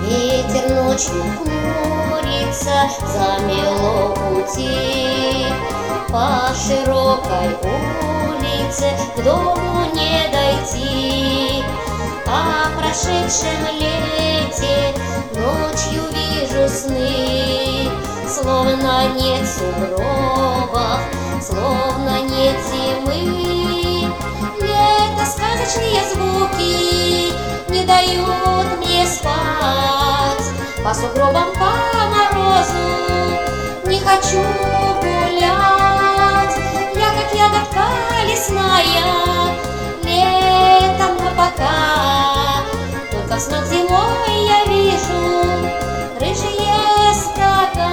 Ветер ночью хмурится, замело пути. По широкой улице к дому не дойти. О прошедшем лете ночью вижу сны, словно нет сугробов, словно нет зимы. Лето, сказочные звуки не дают мне спать. По сугробам, по морозу не хочу гулять. Я как ягодка лесная, летом пока. Только в снах зимой я вижу рыжие стога.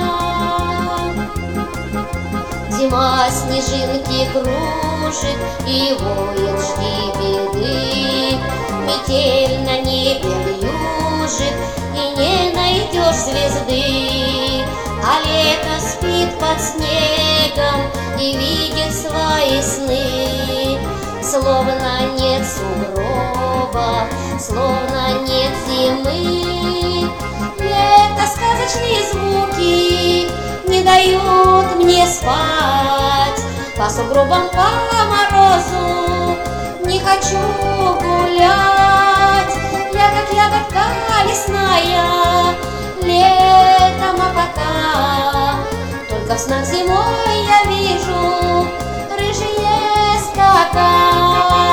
Зима снежинки кружит и воет, жди беды. Метель на небе вьюжит, и не найдешь звезды. А лето спит под снегом и видит свои сны. Словно нет сугроба, словно нет зимы. Лето, сказочные звуки не дают мне спать. По сугробам, по морозу не хочу гулять. Я как ягодка лесная, летом пока. Только в снах зимой я вижу рыжие стога.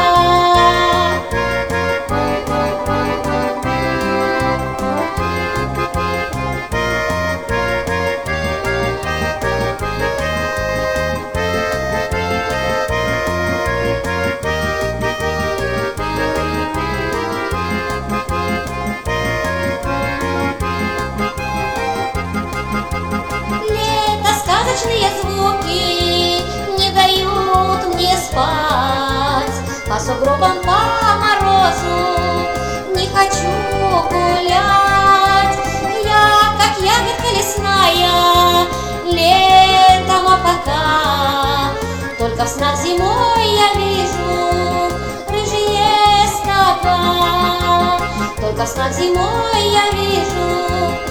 Сказочные звуки не дают мне спать. По сугробам, по морозу не хочу гулять. Я как ягодка лесная, летом пока. Только в снах зимой я вижу рыжие стога. Только в снах зимой я вижу